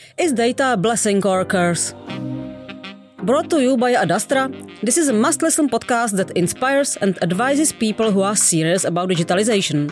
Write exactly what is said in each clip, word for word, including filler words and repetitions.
Is data a blessing or a curse? Brought to you by Adastra, this is a must-listen podcast that inspires and advises people who are serious about digitalization.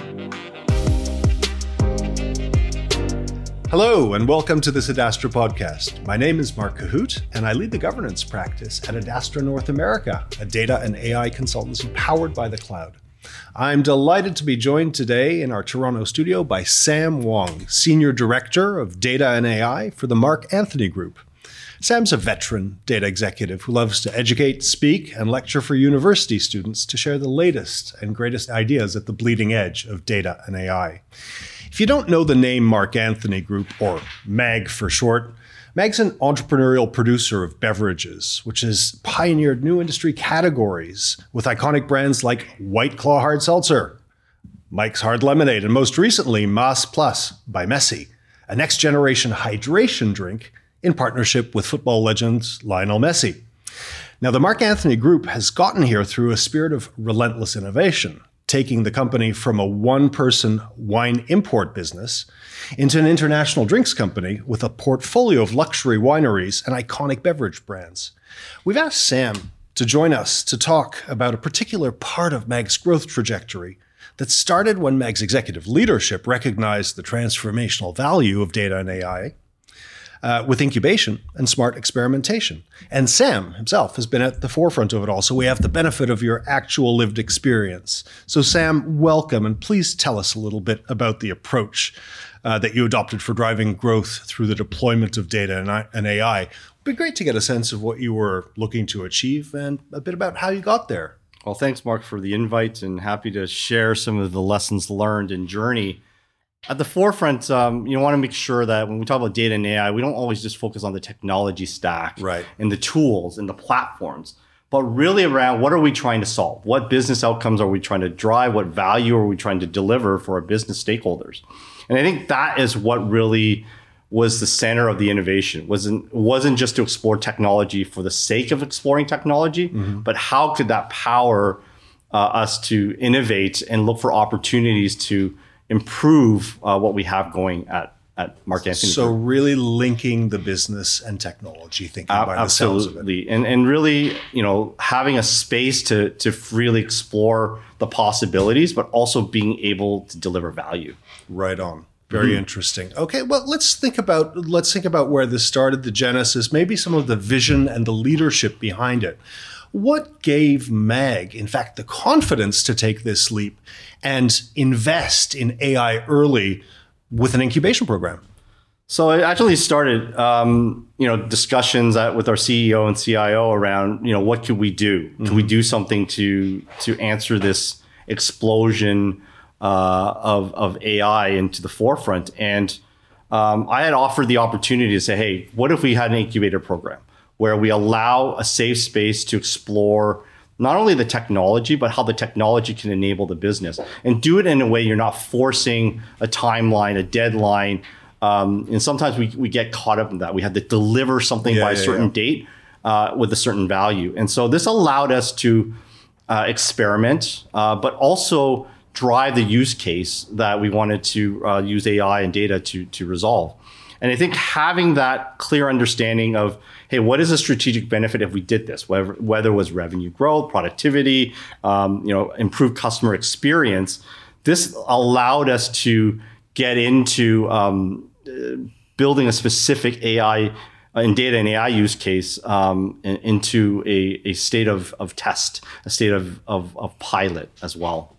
Hello, and welcome to this Adastra podcast. My name is Mark Cahoot, and I lead the governance practice at Adastra North America, a data and A I consultancy powered by the cloud. I'm delighted to be joined today in our Toronto studio by Sam Wong, Senior Director of Data and A I for the Mark Anthony Group. Sam's a veteran data executive who loves to educate, speak, and lecture for university students to share the latest and greatest ideas at the bleeding edge of data and A I. If you don't know the name Mark Anthony Group, or MAG for short, MAG's an entrepreneurial producer of beverages, which has pioneered new industry categories with iconic brands like White Claw Hard Seltzer, Mike's Hard Lemonade, and most recently, Mas Plus by Messi, a next-generation hydration drink in partnership with football legend Lionel Messi. Now, the Mark Anthony Group has gotten here through a spirit of relentless innovation, taking the company from a one-person wine import business into an international drinks company with a portfolio of luxury wineries and iconic beverage brands. We've asked Sam to join us to talk about a particular part of MAG's growth trajectory that started when MAG's executive leadership recognized the transformational value of data and A I Uh, with incubation and smart experimentation. And Sam himself has been at the forefront of it all, so we have the benefit of your actual lived experience. So Sam, welcome, and please tell us a little bit about the approach uh, that you adopted for driving growth through the deployment of data and, I- and A I. It'd be great to get a sense of what you were looking to achieve and a bit about how you got there. Well, thanks, Mark, for the invite, and happy to share some of the lessons learned and journey. At the forefront, um, you want to make sure that when we talk about data and A I, we don't always just focus on the technology stack Right. and the tools and the platforms, but really around what are we trying to solve? What business outcomes are we trying to drive? What value are we trying to deliver for our business stakeholders? And I think that is what really was the center of the innovation. It wasn't, wasn't just to explore technology for the sake of exploring technology, mm-hmm. but how could that power uh, us to innovate and look for opportunities to improve uh, what we have going at, at Mark Anthony. So Group. really linking the business and technology thinking uh, by the sounds of it. Absolutely. And, and really, you know, having a space to, to really explore the possibilities, but also being able to deliver value. Right on. Very mm-hmm. interesting. Okay, well, let's think about let's think about where this started, the genesis, maybe some of the vision and the leadership behind it. What gave MAG, in fact, the confidence to take this leap and invest in A I early with an incubation program? So it actually started, um, you know, discussions at, with our C E O and C I O around, you know, what could we do? Mm-hmm. Could we do something to to answer this explosion uh, of of A I into the forefront? And um, I had offered the opportunity to say, hey, what if we had an incubator program where we allow a safe space to explore not only the technology, but how the technology can enable the business, and do it in a way you're not forcing a timeline, a deadline. Um, and sometimes we, we get caught up in that. We have to deliver something yeah, by yeah, a certain yeah. date uh, with a certain value. And so this allowed us to uh, experiment, uh, but also drive the use case that we wanted to uh, use A I and data to, to resolve. And I think having that clear understanding of, hey, what is the strategic benefit if we did this? Whether, whether it was revenue growth, productivity, um, you know, improved customer experience, this allowed us to get into um, building a specific A I and data and A I use case um, in, into a, a state of, of test, a state of, of, of pilot as well.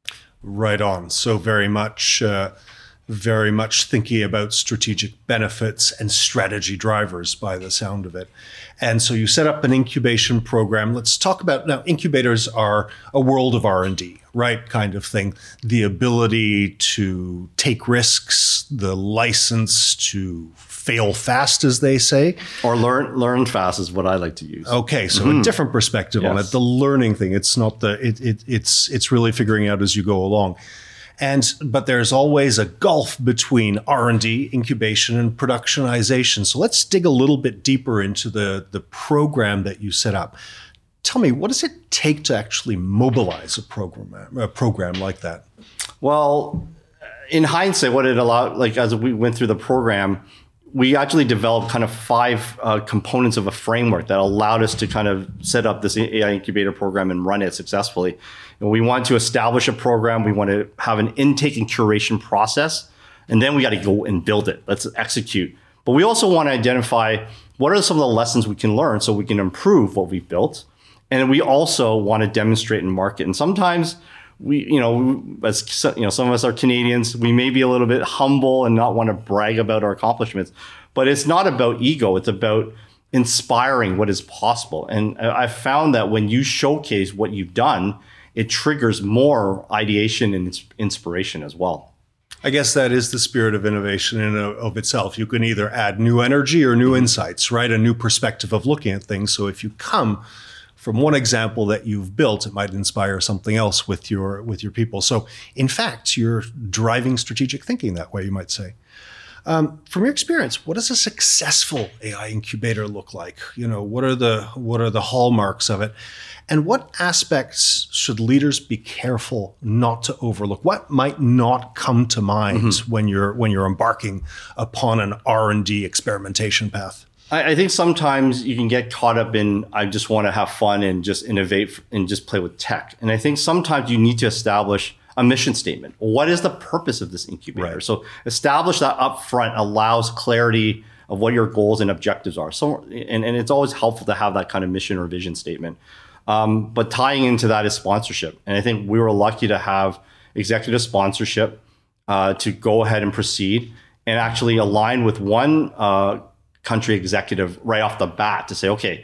Right on. So very much... Uh, very much thinking about strategic benefits and strategy drivers by the sound of it. And so you set up an incubation program. Let's talk about, now, incubators are a world of R and D, right? Kind of thing. The ability to take risks, the license to fail fast, as they say. Or learn learn fast is what I like to use. Okay, so mm-hmm. a different perspective yes. on it. The learning thing. It's not the, it, it, it's, it's really figuring out as you go along. And but there's always a gulf between R and D, incubation, and productionization. So let's dig a little bit deeper into the, the program that you set up. Tell me, what does it take to actually mobilize a program, a program like that? Well, in hindsight, what it allowed, like as we went through the program, we actually developed kind of five uh, components of a framework that allowed us to kind of set up this A I incubator program and run it successfully. And we wanted to establish a program. We want to have an intake and curation process. And then we got to go and build it. Let's execute. But we also want to identify what are some of the lessons we can learn so we can improve what we've built. And we also want to demonstrate and market. And sometimes we, you know, as you know, some of us are Canadians, we may be a little bit humble and not want to brag about our accomplishments. But it's not about ego. It's about inspiring what is possible. And I've found that when you showcase what you've done, it triggers more ideation and inspiration as well. I guess that is the spirit of innovation in and of itself. You can either add new energy or new insights, right? A new perspective of looking at things. So if you come from one example that you've built, it might inspire something else with your with your people. So in fact, you're driving strategic thinking that way, you might say. Um, from your experience, what does a successful A I incubator look like? You know, what are the what are the hallmarks of it? And what aspects should leaders be careful not to overlook? What might not come to mind mm-hmm. when you're when you're embarking upon an R and D experimentation path? I, I think sometimes you can get caught up in, I just want to have fun and just innovate and just play with tech. And I think sometimes you need to establish a mission statement. What is the purpose of this incubator? Right. So establish that up front allows clarity of what your goals and objectives are. So, and, and it's always helpful to have that kind of mission or vision statement. Um, but tying into that is sponsorship. And I think we were lucky to have executive sponsorship uh, to go ahead and proceed and actually align with one uh, country executive right off the bat to say, okay,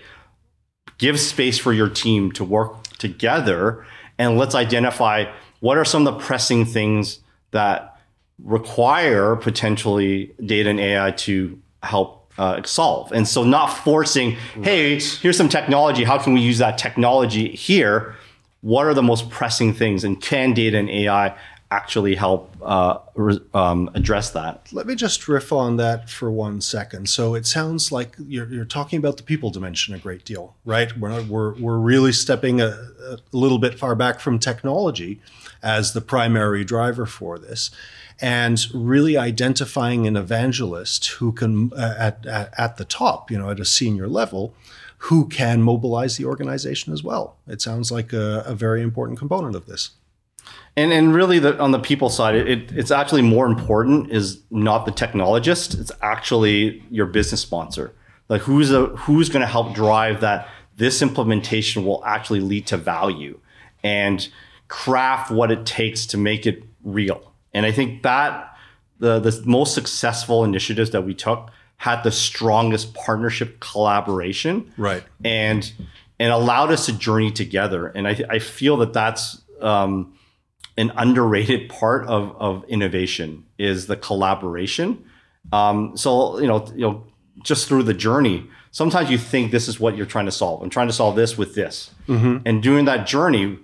give space for your team to work together and let's identify what are some of the pressing things that require potentially data and A I to help Uh, solve. And so not forcing, hey, right. here's some technology. How can we use that technology here? What are the most pressing things? And can data and A I actually help uh, re- um, address that? Let me just riff on that for one second. So it sounds like you're, you're talking about the people dimension a great deal, right? We're, not, we're, we're really stepping a, a little bit far back from technology as the primary driver for this. And really identifying an evangelist who can, uh, at, at at the top, you know, at a senior level, who can mobilize the organization as well. It sounds like a, a very important component of this. And and really, the, on the people side, it, it, it's actually more important is not the technologist. It's actually your business sponsor. Like who's a, who's going to help drive that this implementation will actually lead to value and craft what it takes to make it real. And I think that the, the most successful initiatives that we took had the strongest partnership collaboration, right, and and allowed us to journey together. And I, I feel that that's um, an underrated part of, of innovation is the collaboration. Um, so you know, you know, just through the journey, sometimes you think this is what you're trying to solve. I'm trying to solve this with this, mm-hmm. and during that journey.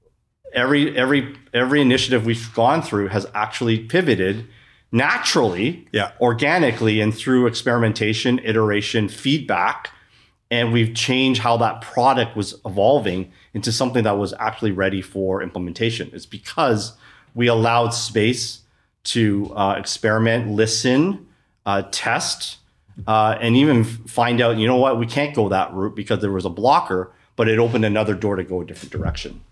Every every every initiative we've gone through has actually pivoted naturally, yeah. organically, and through experimentation, iteration, feedback, and we've changed how that product was evolving into something that was actually ready for implementation. It's because we allowed space to uh, experiment, listen, uh, test, uh, and even find out, you know what, we can't go that route because there was a blocker, but it opened another door to go a different direction.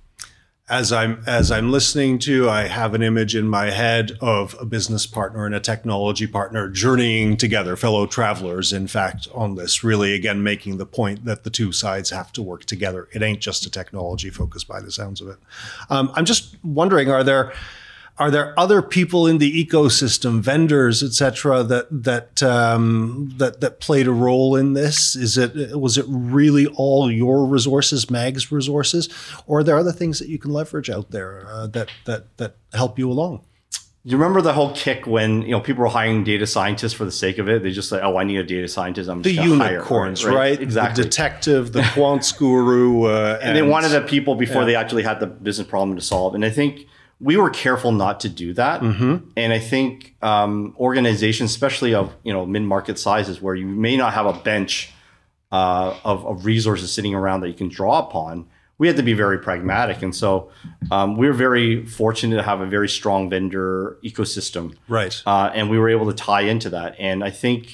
As I'm as I'm listening to, I have an image in my head of a business partner and a technology partner journeying together, fellow travelers, in fact, on this, really, again, making the point that the two sides have to work together. It ain't just a technology focus by the sounds of it. Um, I'm just wondering, are there are there other people in the ecosystem, vendors, et cetera, that that um, that that played a role in this? Is it was it really all your resources, Mag's resources, or are there other things that you can leverage out there uh, that that that help you along? You remember the whole kick when you know people were hiring data scientists for the sake of it? They just say, "Oh, I need a data scientist. I'm just the unicorns, hire, right? right? Exactly. The detective, the quants guru, uh, and, and they wanted the people before yeah. they actually had the business problem to solve. And I think we were careful not to do that. Mm-hmm. And I think um, organizations, especially of you know mid-market sizes, where you may not have a bench uh, of, of resources sitting around that you can draw upon, we had to be very pragmatic. And so um, we were very fortunate to have a very strong vendor ecosystem. Right. Uh, and we were able to tie into that. And I think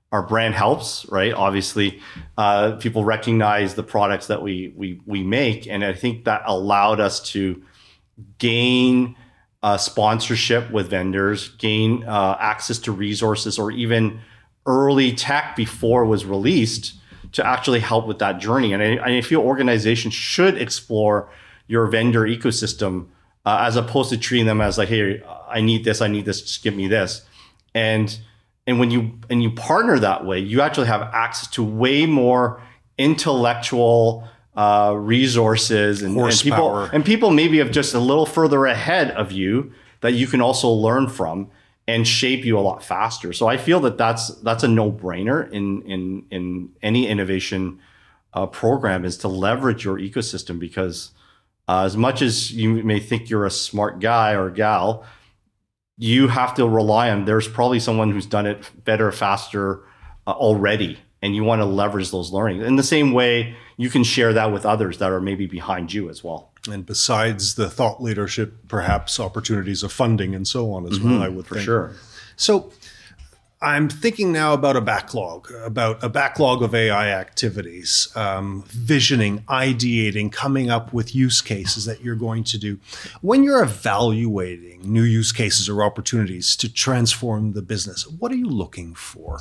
our brand helps, right? Obviously, uh, people recognize the products that we we we make, and I think that allowed us to gain uh, sponsorship with vendors, gain uh, access to resources, or even early tech before it was released to actually help with that journey. And I, I feel organizations should explore your vendor ecosystem uh, as opposed to treating them as like, hey, I need this, I need this, just give me this. And and when you and you partner that way, you actually have access to way more intellectual uh, resources and, and people and people maybe have just a little further ahead of you that you can also learn from and shape you a lot faster. So I feel that that's that's a no-brainer in in in any innovation uh, program, is to leverage your ecosystem, because uh, as much as you may think you're a smart guy or gal, you have to rely on, there's probably someone who's done it better, faster uh, already, and you want to leverage those learnings. In the same way, you can share that with others that are maybe behind you as well. And besides the thought leadership, perhaps opportunities of funding and so on as Mm-hmm, well, I would for think. sure. So I'm thinking now about a backlog, about a backlog of A I activities, um, visioning, ideating, coming up with use cases that you're going to do. When you're evaluating new use cases or opportunities to transform the business, what are you looking for?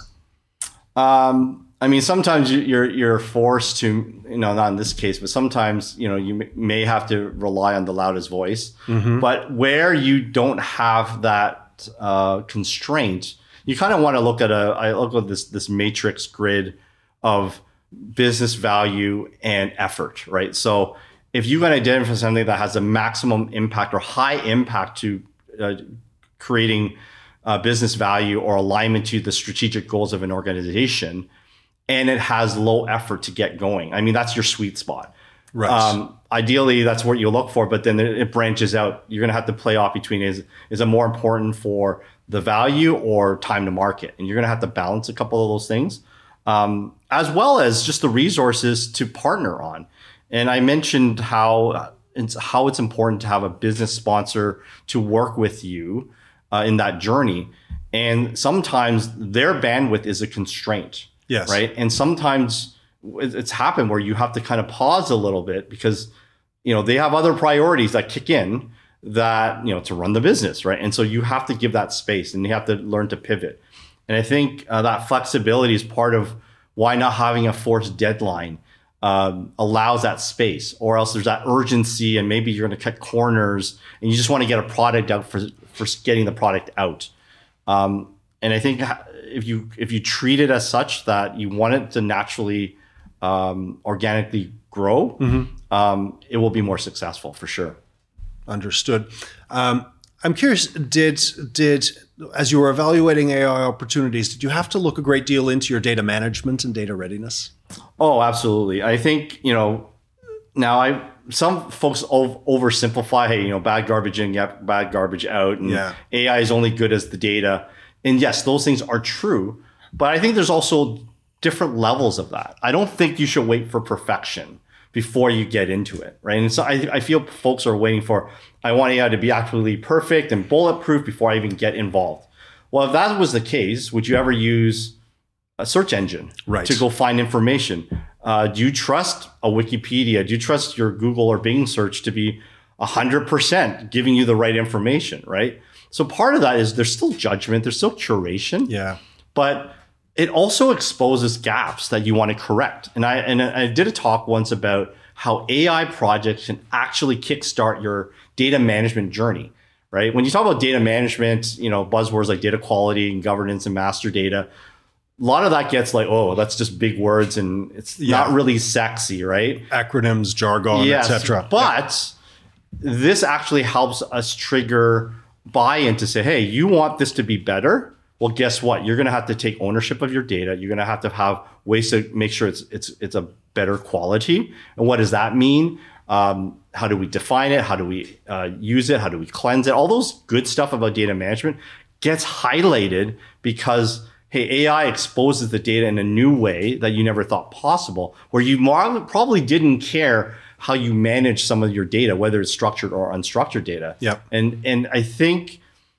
Um, I mean, sometimes you- you're you're forced to, you know, not in this case, but sometimes, you know, you m- may have to rely on the loudest voice. Mm-hmm. But where you don't have that uh, constraint, you kind of want to look at a, I look at this this matrix grid of business value and effort, right? So if you can identify something that has a maximum impact or high impact to uh, creating uh, business value or alignment to the strategic goals of an organization, and it has low effort to get going, I mean, that's your sweet spot. Right. Um, ideally, that's what you look for, but then it branches out. You're going to have to play off between, is is it more important for the value or time to market? And you're going to have to balance a couple of those things, um, as well as just the resources to partner on. And I mentioned how it's, how it's important to have a business sponsor to work with you uh, in that journey. And sometimes their bandwidth is a constraint. Yes. Right. And sometimes it's happened where you have to kind of pause a little bit because, you know, they have other priorities that kick in that, you know, to run the business. Right. And so you have to give that space and you have to learn to pivot. And I think uh, that flexibility is part of why not having a forced deadline um, allows that space, or else there's that urgency and maybe you're going to cut corners and you just want to get a product out for, for getting the product out. Um, and I think if you if you treat it as such that you want it to naturally um, organically grow, mm-hmm. um, it will be more successful for sure. Understood. Um, I'm curious, did did as you were evaluating A I opportunities, did you have to look a great deal into your data management and data readiness? Oh, absolutely. I think, you know, now I some folks ov- oversimplify, hey, you know, bad garbage in, yep, bad garbage out, and yeah. A I is only good as the data. And yes, those things are true, but I think there's also different levels of that. I don't think you should wait for perfection before you get into it, right? And so I, I feel folks are waiting for, I want A I to be absolutely perfect and bulletproof before I even get involved. Well, if that was the case, would you ever use a search engine right. to go find information? Uh, do you trust a Wikipedia? Do you trust your Google or Bing search to be one hundred percent giving you the right information, right? So part of that is there's still judgment, there's still curation, yeah, but it also exposes gaps that you want to correct. And I and I did a talk once about how A I projects can actually kickstart your data management journey, right? When you talk about data management, you know, buzzwords like data quality and governance and master data, a lot of that gets like, oh, that's just big words and it's yeah. not really sexy, right? Acronyms, jargon, yes, et cetera. But yeah. this actually helps us trigger buy-in to say, hey, you want this to be better? Well, guess what? You're going to have to take ownership of your data. You're going to have to have ways to make sure it's it's it's a better quality. And what does that mean? Um, how do we define it? How do we uh, use it? How do we cleanse it? All those good stuff about data management gets highlighted because, hey, A I exposes the data in a new way that you never thought possible, where you probably didn't care how you manage some of your data, whether it's structured or unstructured data. Yep. And and I think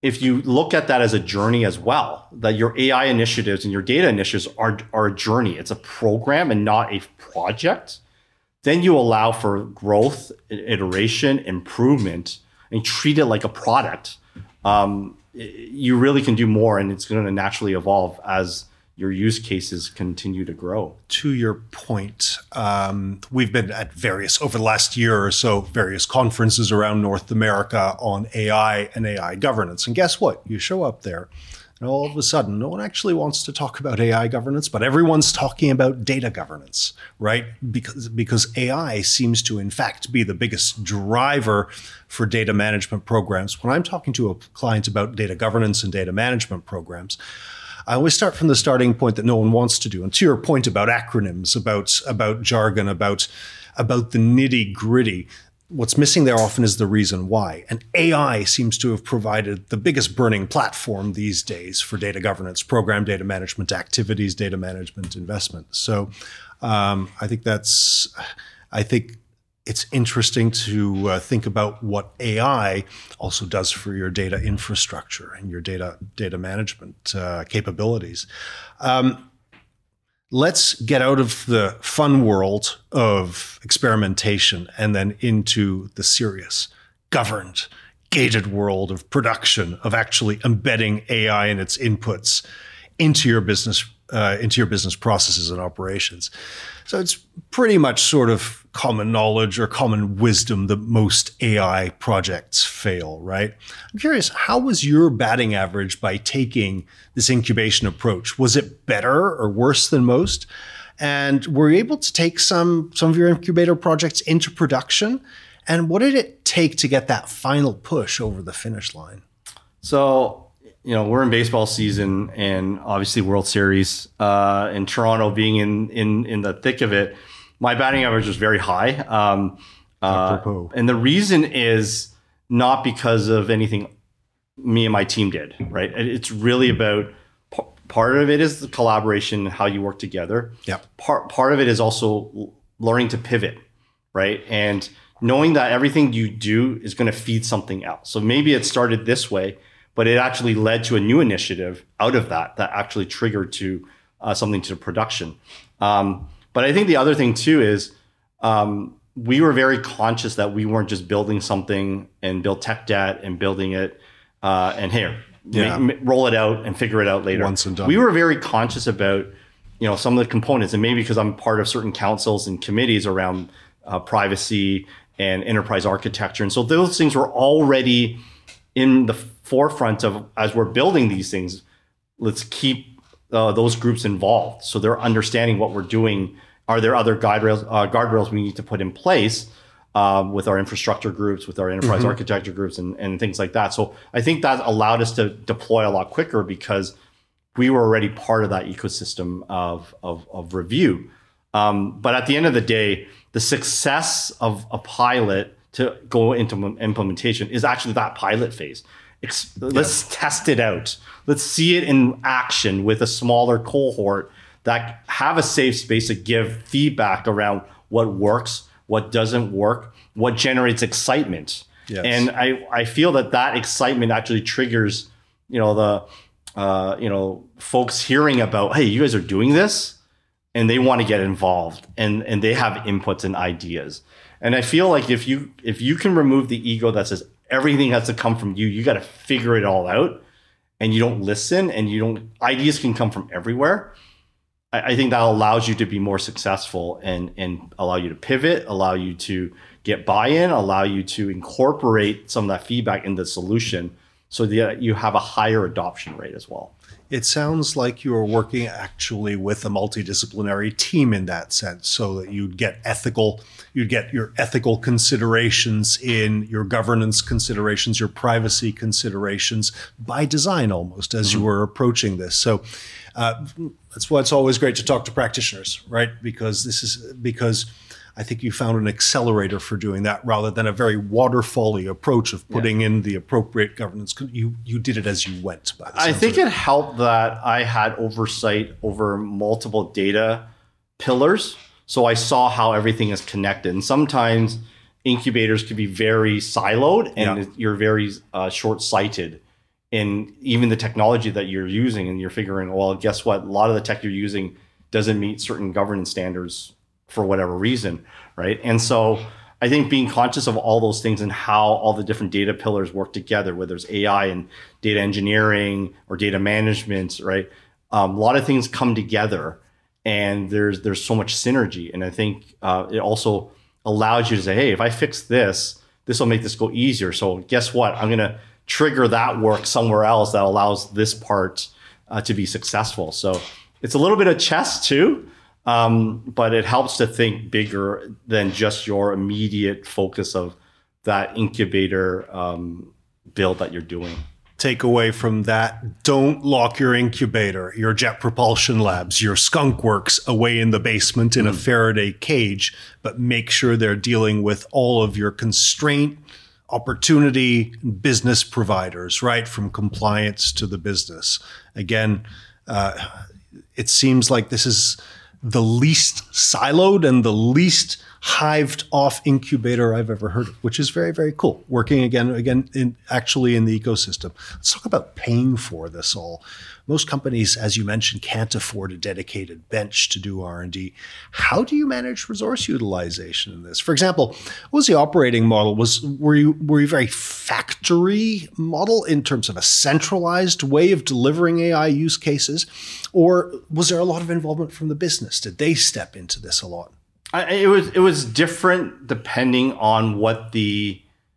if you look at that as a journey as well, that your A I initiatives and your data initiatives are, are a journey, it's a program and not a project, then you allow for growth, iteration, improvement, and treat it like a product. Um, you really can do more, and it's going to naturally evolve as your use cases continue to grow. To your point, um, we've been at various, over the last year or so, various conferences around North America on A I and A I governance. And guess what? You show up there, and all of a sudden, no one actually wants to talk about A I governance, but everyone's talking about data governance, right? Because, because A I seems to, in fact, be the biggest driver for data management programs. When I'm talking to a client about data governance and data management programs, I always start from the starting point that no one wants to do. And to your point about acronyms, about, about jargon, about, about the nitty gritty, what's missing there often is the reason why. And A I seems to have provided the biggest burning platform these days for data governance, program data management activities, data management investment. So um, I think that's, I think it's interesting to uh, think about what A I also does for your data infrastructure and your data data management uh, capabilities. Um, let's get out of the fun world of experimentation and then into the serious, governed, gated world of production, of actually embedding A I and its inputs into your business, uh, into your business processes and operations. So it's pretty much sort of common knowledge or common wisdom that most A I projects fail, right? I'm curious, how was your batting average by taking this incubation approach? Was it better or worse than most? And were you able to take some, some of your incubator projects into production? And what did it take to get that final push over the finish line? So, you know, we're in baseball season and obviously World Series, uh, in Toronto being in, in, in the thick of it. My batting average was very high. Um, uh, and the reason is not because of anything me and my team did, right? It's really about, part of it is the collaboration, how you work together. Yeah. Part, part of it is also learning to pivot, right? And knowing that everything you do is going to feed something else. So maybe it started this way, but it actually led to a new initiative out of that, that actually triggered to uh, something to production. Um, But I think the other thing too is um, we were very conscious that we weren't just building something and build tech debt and building it uh, and here, yeah. ma- roll it out and figure it out later. Once and done. We were very conscious about, you know, some of the components, and maybe because I'm part of certain councils and committees around uh, privacy and enterprise architecture. And so those things were already in the forefront of, as we're building these things, let's keep Uh, those groups involved, so they're understanding what we're doing. Are there other guardrails, uh, guardrails we need to put in place uh, with our infrastructure groups, with our enterprise mm-hmm. architecture groups, and, and things like that? So I think that allowed us to deploy a lot quicker because we were already part of that ecosystem of of, of review. Um, but at the end of the day, the success of a pilot to go into implementation is actually that pilot phase. Let's yes. test it out. Let's see it in action with a smaller cohort that have a safe space to give feedback around what works, what doesn't work, what generates excitement. Yes. And I, I feel that that excitement actually triggers, you know, the, uh, you know, folks hearing about, hey, you guys are doing this, and they want to get involved, and, and they have inputs and ideas. And I feel like if you, if you can remove the ego that says, everything has to come from you. You got to figure it all out, and you don't listen, and you don't, ideas can come from everywhere. I, I think that allows you to be more successful and, and allow you to pivot, allow you to get buy-in, allow you to incorporate some of that feedback in the solution so that you have a higher adoption rate as well. It sounds like you are working actually with a multidisciplinary team in that sense, so that you'd get ethical, you'd get your ethical considerations in, your governance considerations, your privacy considerations by design almost as mm-hmm. you were approaching this. So uh, that's why it's always great to talk to practitioners, right? Because this is, because I think you found an accelerator for doing that rather than a very waterfally approach of putting yeah. in the appropriate governance. You you did it as you went. By the I think it helped that I had oversight over multiple data pillars. So I saw how everything is connected. And sometimes incubators can be very siloed, and yeah. you're very uh, short-sighted in even the technology that you're using, and you're figuring, well, guess what? A lot of the tech you're using doesn't meet certain governance standards for whatever reason, right? And so I think being conscious of all those things and how all the different data pillars work together, whether it's A I and data engineering or data management, right? Um, a lot of things come together, and there's there's so much synergy. And I think uh, it also allows you to say, hey, if I fix this, this will make this go easier. So guess what? I'm going to trigger that work somewhere else that allows this part uh, to be successful. So it's a little bit of chess too, um, but it helps to think bigger than just your immediate focus of that incubator um, build that you're doing. Takeaway from that: don't lock your incubator, your Jet Propulsion Labs, your Skunk Works away in the basement in mm. a Faraday cage, but make sure they're dealing with all of your constraint, opportunity, business providers, right? From compliance to the business. Again, uh, it seems like this is the least siloed and the least hived off incubator I've ever heard of, which is very, very cool. Working again, again, in actually in the ecosystem. Let's talk about paying for this all. Most companies, as you mentioned, can't afford a dedicated bench to do R and D. How do you manage resource utilization in this? For example, what was the operating model? Was were you were you very factory model in terms of a centralized way of delivering A I use cases, or was there a lot of involvement from the business? Did they step into this a lot? I, it was it was different depending on what the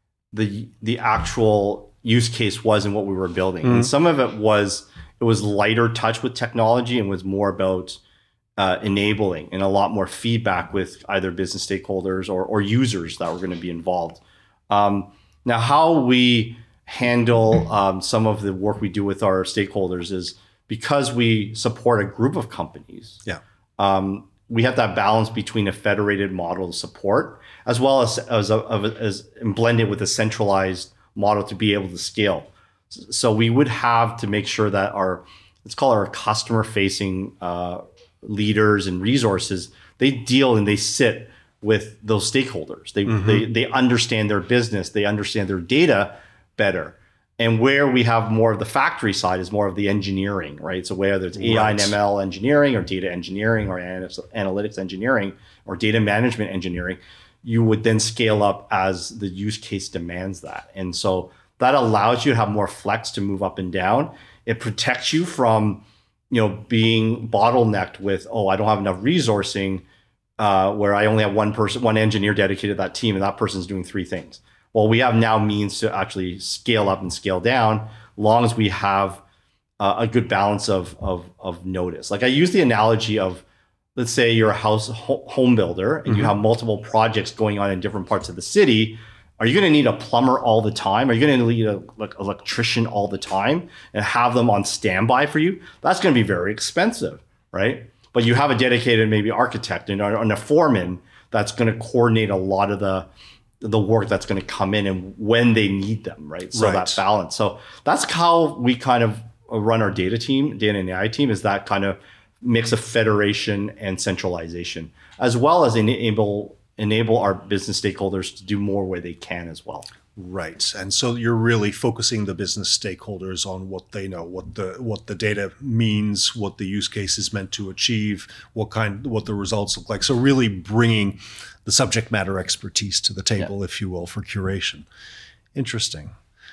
the the actual use case was and what we were building. Mm-hmm. And some of it was it was lighter touch with technology and was more about uh, enabling and a lot more feedback with either business stakeholders or or users that were going to be involved. Um, now, how we handle um, some of the work we do with our stakeholders is because we support a group of companies. Yeah. Um, we have that balance between a federated model of support as well as as, a, as blended with a centralized model to be able to scale. So we would have to make sure that our, let's call it our customer facing uh, leaders and resources, they deal and they sit with those stakeholders. They, mm-hmm. they, they understand their business, they understand their data better. And where we have more of the factory side is more of the engineering, right? So whether it's A I and M L engineering or data engineering or analytics engineering or data management engineering, you would then scale up as the use case demands that. And so that allows you to have more flex to move up and down. It protects you from, you know, being bottlenecked with, oh, I don't have enough resourcing, uh, where I only have one person, one engineer dedicated to that team, and that person's doing three things. Well, we have now means to actually scale up and scale down, long as we have uh, a good balance of, of of notice. Like I use the analogy of, let's say you're a house ho- home builder and mm-hmm. you have multiple projects going on in different parts of the city. Are you going to need a plumber all the time? Are you going to need a like electrician all the time and have them on standby for you? That's going to be very expensive, right? But you have a dedicated maybe architect and, and a foreman that's going to coordinate a lot of the the work that's going to come in and when they need them, right? So right. that balance. So that's how we kind of run our data team, data and A I team, is that kind of mix of federation and centralization, as well as enable enable our business stakeholders to do more where they can as well. Right. And so you're really focusing the business stakeholders on what they know, what the what the data means, what the use case is meant to achieve, what kind what the results look like. So really bringing the subject matter expertise to the table, yeah. if you will, for curation. Interesting.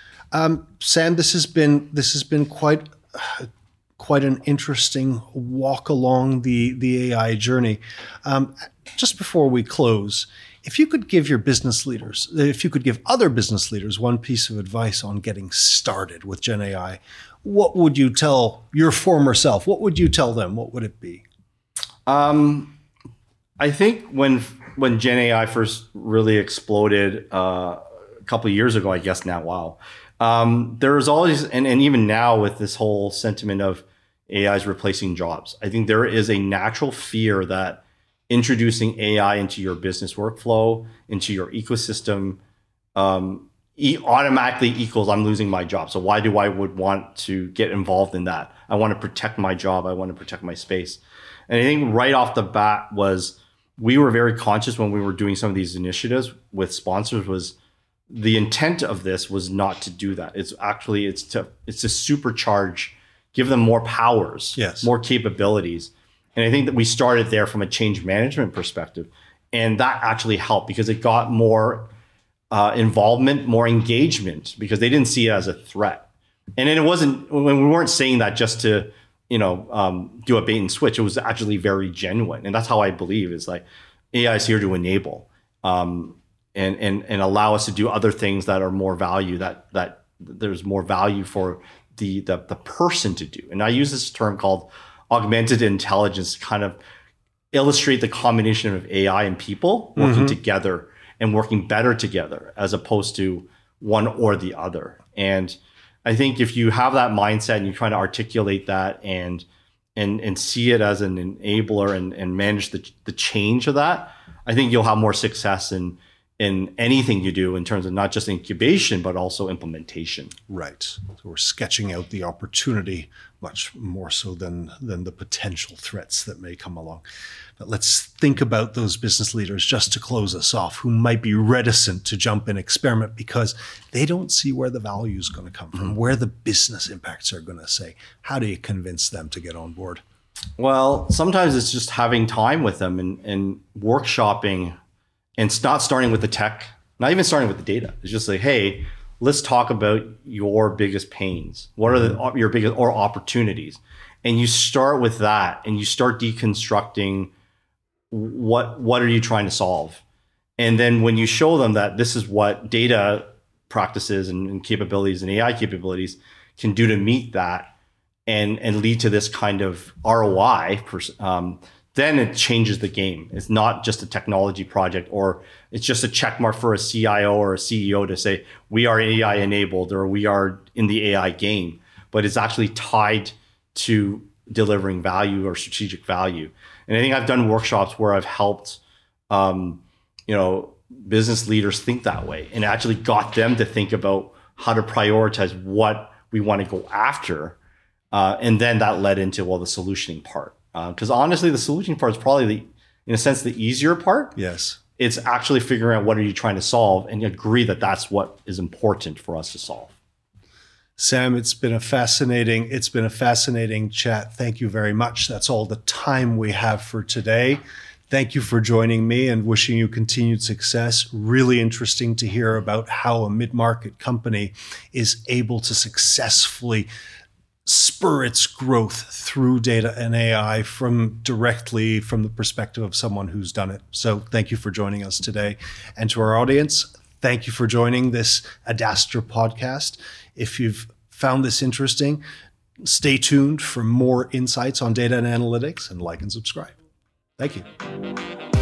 Um, Sam, this has been this has been quite uh, quite an interesting walk along the the A I journey. Um, just before we close, if you could give your business leaders, if you could give other business leaders one piece of advice on getting started with Gen A I, what would you tell your former self? What would you tell them? What would it be? Um, I think when when Gen A I first really exploded uh, a couple of years ago, I guess now, wow, um, there was always, and, and even now with this whole sentiment of A I is replacing jobs, I think there is a natural fear that introducing A I into your business workflow, into your ecosystem, um, e- automatically equals I'm losing my job. So why do I would want to get involved in that? I want to protect my job. I want to protect my space. And I think right off the bat was we were very conscious when we were doing some of these initiatives with sponsors was the intent of this was not to do that. It's actually, it's to, it's to supercharge, give them more powers, yes. more capabilities. And I think that we started there from a change management perspective. And that actually helped because it got more uh, involvement, more engagement, because they didn't see it as a threat. And then it wasn't, when we weren't saying that just to, you know, um, do a bait and switch, it was actually very genuine. And that's how I believe is like A I is here to enable um, and, and, and allow us to do other things that are more value, that, that there's more value for the, the, the person to do. And I use this term called augmented intelligence to kind of illustrate the combination of A I and people working mm-hmm. together and working better together as opposed to one or the other. And I think if you have that mindset and you're trying to articulate that and and and see it as an enabler and, and manage the the change of that, I think you'll have more success in in anything you do in terms of not just incubation, but also implementation. Right. So we're sketching out the opportunity much more so than, than the potential threats that may come along. But let's think about those business leaders, just to close us off, who might be reticent to jump and experiment because they don't see where the value is going to come from, mm-hmm. where the business impacts are going to say. How do you convince them to get on board? Well, sometimes it's just having time with them and, and workshopping. And it's not starting with the tech, not even starting with the data. It's just like, hey, let's talk about your biggest pains. What are the, your biggest or opportunities? And you start with that and you start deconstructing what, what are you trying to solve? And then when you show them that this is what data practices and, and capabilities and A I capabilities can do to meet that and, and lead to this kind of R O I, um, then it changes the game. It's not just a technology project, or it's just a check mark for a C I O or a C E O to say, we are A I enabled or we are in the A I game, but it's actually tied to delivering value or strategic value. And I think I've done workshops where I've helped, um, you know, business leaders think that way and actually got them to think about how to prioritize what we want to go after. Uh, and then that led into, well, the solutioning part. Because uh, honestly, the solution part is probably, the, in a sense, the easier part. Yes. It's actually figuring out what are you trying to solve and agree that that's what is important for us to solve. Sam, it's been a fascinating, it's been a fascinating chat. Thank you very much. That's all the time we have for today. Thank you for joining me and wishing you continued success. Really interesting to hear about how a mid-market company is able to successfully spur its growth through data and A I from directly from the perspective of someone who's done it. So thank you for joining us today. And to our audience, thank you for joining this Adastra podcast. If you've found this interesting, stay tuned for more insights on data and analytics and like and subscribe. Thank you.